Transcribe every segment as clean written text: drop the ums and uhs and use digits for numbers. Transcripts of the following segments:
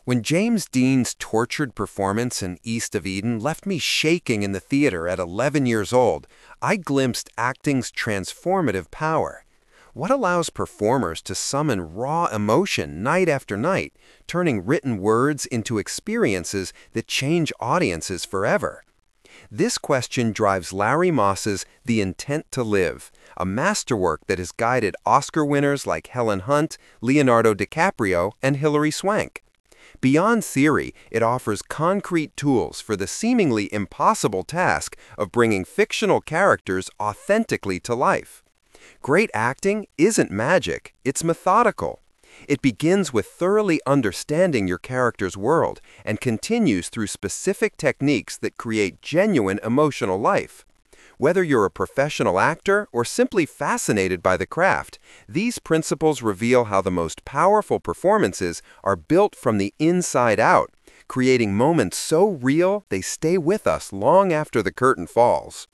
When James Dean's tortured performance in East of Eden left me shaking in the theater at 11 years old, I glimpsed acting's transformative power. What allows performers to summon raw emotion night after night, turning written words into experiences that change audiences forever? This question drives Larry Moss's The Intent to Live, a masterwork that has guided Oscar winners like Helen Hunt, Leonardo DiCaprio, and Hilary Swank. Beyond theory, it offers concrete tools for the seemingly impossible task of bringing fictional characters authentically to life. Great acting isn't magic, it's methodical. It begins with thoroughly understanding your character's world and continues through specific techniques that create genuine emotional life. Whether you're a professional actor or simply fascinated by the craft, these principles reveal how the most powerful performances are built from the inside out, creating moments so real they stay with us long after the curtain falls.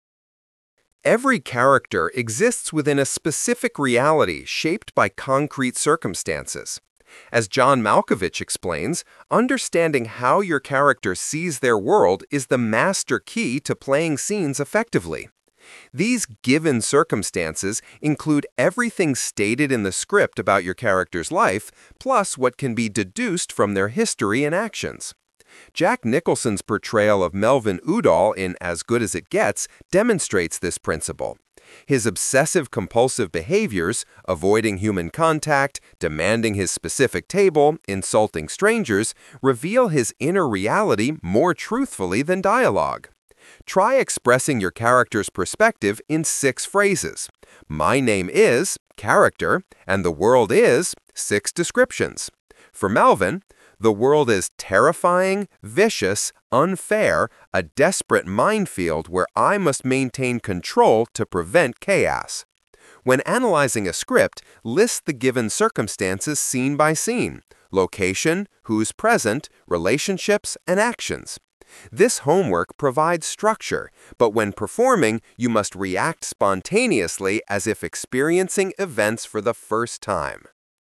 Every character exists within a specific reality shaped by concrete circumstances. As John Malkovich explains, understanding how your character sees their world is the master key to playing scenes effectively. These given circumstances include everything stated in the script about your character's life, plus what can be deduced from their history and actions. Jack Nicholson's portrayal of Melvin Udall in As Good as It Gets demonstrates this principle. His obsessive-compulsive behaviors, avoiding human contact, demanding his specific table, insulting strangers, reveal his inner reality more truthfully than dialogue. Try expressing your character's perspective in 6 phrases. My name is, character, and the world is, 6 descriptions. For Melvin, the world is terrifying, vicious, unfair, a desperate minefield where I must maintain control to prevent chaos. When analyzing a script, list the given circumstances scene by scene, location, who's present, relationships, and actions. This homework provides structure, but when performing, you must react spontaneously as if experiencing events for the first time.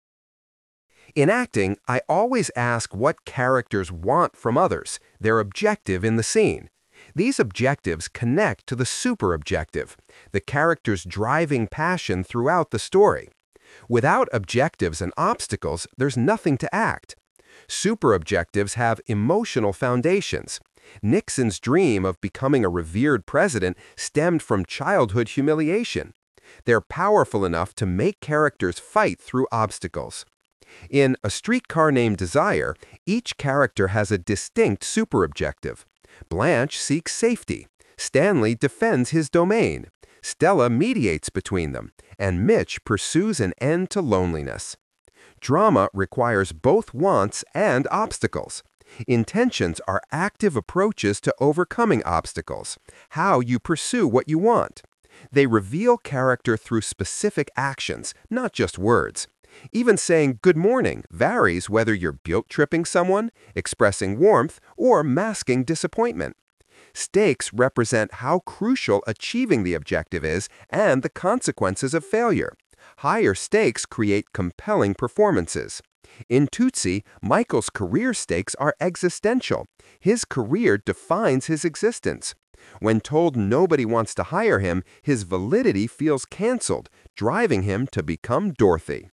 In acting, I always ask what characters want from others, their objective in the scene. These objectives connect to the super-objective, the character's driving passion throughout the story. Without objectives and obstacles, there's nothing to act. Super-objectives have emotional foundations. Nixon's dream of becoming a revered president stemmed from childhood humiliation. They're powerful enough to make characters fight through obstacles. In A Streetcar Named Desire, each character has a distinct super-objective. Blanche seeks safety, Stanley defends his domain, Stella mediates between them, and Mitch pursues an end to loneliness. Drama requires both wants and obstacles. Intentions are active approaches to overcoming obstacles, how you pursue what you want. They reveal character through specific actions, not just words. Even saying good morning varies whether you're guilt-tripping someone, expressing warmth, or masking disappointment. Stakes represent how crucial achieving the objective is and the consequences of failure. Higher stakes create compelling performances. In Tootsie, Michael's career stakes are existential. His career defines his existence. When told nobody wants to hire him, his validity feels canceled, driving him to become Dorothy.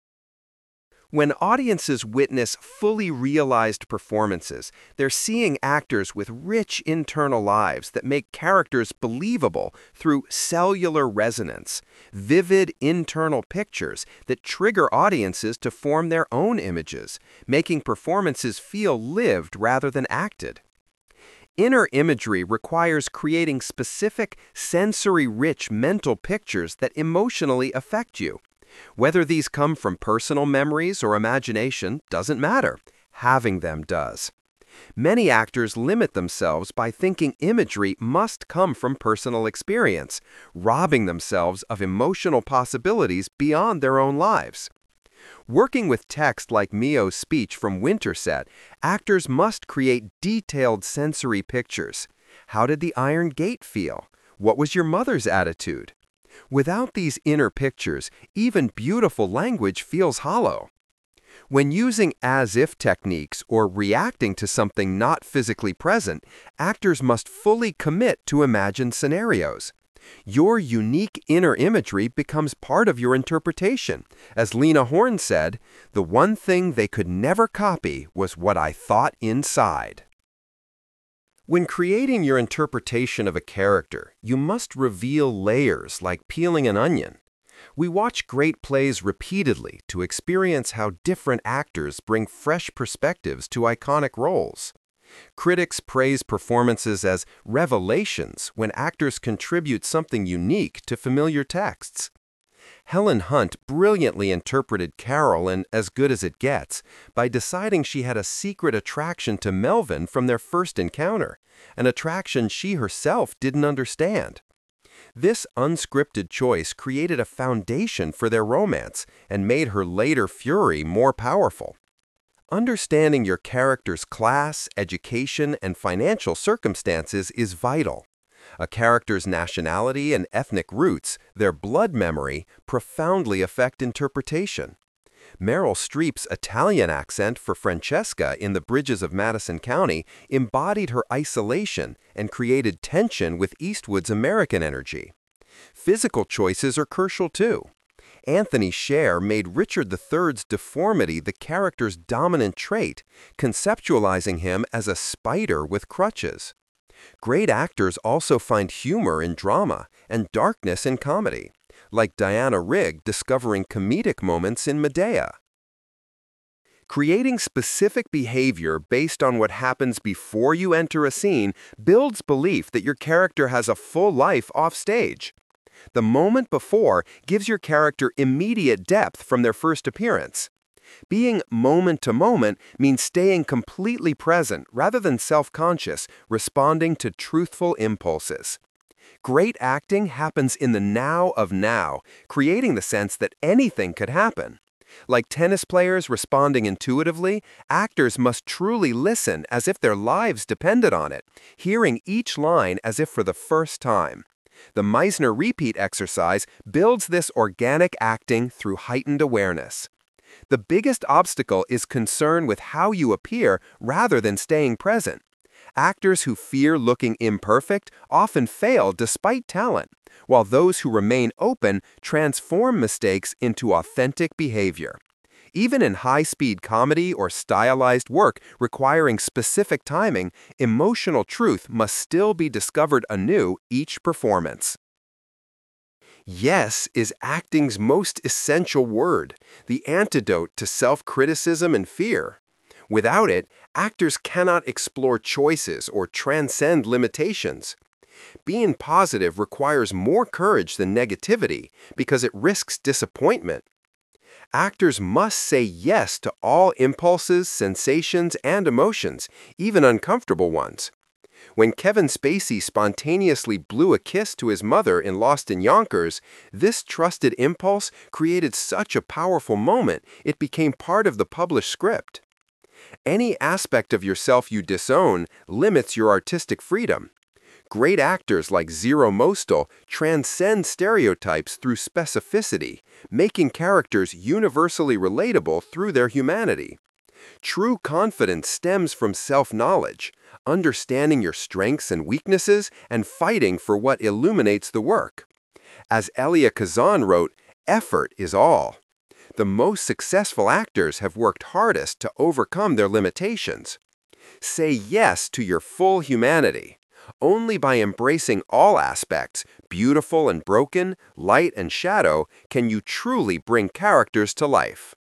When audiences witness fully realized performances, they're seeing actors with rich internal lives that make characters believable through cellular resonance, vivid internal pictures that trigger audiences to form their own images, making performances feel lived rather than acted. Inner imagery requires creating specific, sensory-rich mental pictures that emotionally affect you. Whether these come from personal memories or imagination doesn't matter. Having them does. Many actors limit themselves by thinking imagery must come from personal experience, robbing themselves of emotional possibilities beyond their own lives. Working with text like Mio's speech from Winterset, actors must create detailed sensory pictures. How did the Iron Gate feel? What was your mother's attitude? Without these inner pictures, even beautiful language feels hollow. When using as-if techniques or reacting to something not physically present, actors must fully commit to imagined scenarios. Your unique inner imagery becomes part of your interpretation. As Lena Horne said, "The one thing they could never copy was what I thought inside." When creating your interpretation of a character, you must reveal layers like peeling an onion. We watch great plays repeatedly to experience how different actors bring fresh perspectives to iconic roles. Critics praise performances as revelations when actors contribute something unique to familiar texts. Helen Hunt brilliantly interpreted Carol in As Good as It Gets by deciding she had a secret attraction to Melvin from their first encounter, an attraction she herself didn't understand. This unscripted choice created a foundation for their romance and made her later fury more powerful. Understanding your character's class, education, and financial circumstances is vital. A character's nationality and ethnic roots, their blood memory, profoundly affect interpretation. Meryl Streep's Italian accent for Francesca in The Bridges of Madison County embodied her isolation and created tension with Eastwood's American energy. Physical choices are crucial too. Anthony Sher made Richard III's deformity the character's dominant trait, conceptualizing him as a spider with crutches. Great actors also find humor in drama and darkness in comedy, like Diana Rigg discovering comedic moments in Medea. Creating specific behavior based on what happens before you enter a scene builds belief that your character has a full life offstage. The moment before gives your character immediate depth from their first appearance. Being moment to moment means staying completely present rather than self-conscious, responding to truthful impulses. Great acting happens in the now of now, creating the sense that anything could happen. Like tennis players responding intuitively, actors must truly listen as if their lives depended on it, hearing each line as if for the first time. The Meisner repeat exercise builds this organic acting through heightened awareness. The biggest obstacle is concern with how you appear rather than staying present. Actors who fear looking imperfect often fail despite talent, while those who remain open transform mistakes into authentic behavior. Even in high-speed comedy or stylized work requiring specific timing, emotional truth must still be discovered anew each performance. Yes is acting's most essential word, the antidote to self-criticism and fear. Without it, actors cannot explore choices or transcend limitations. Being positive requires more courage than negativity because it risks disappointment. Actors must say yes to all impulses, sensations, and emotions, even uncomfortable ones. When Kevin Spacey spontaneously blew a kiss to his mother in Lost in Yonkers, this trusted impulse created such a powerful moment it became part of the published script. Any aspect of yourself you disown limits your artistic freedom. Great actors like Zero Mostel transcend stereotypes through specificity, making characters universally relatable through their humanity. True confidence stems from self-knowledge, understanding your strengths and weaknesses, and fighting for what illuminates the work. As Elia Kazan wrote, "Effort is all." The most successful actors have worked hardest to overcome their limitations. Say yes to your full humanity. Only by embracing all aspects, beautiful and broken, light and shadow, can you truly bring characters to life.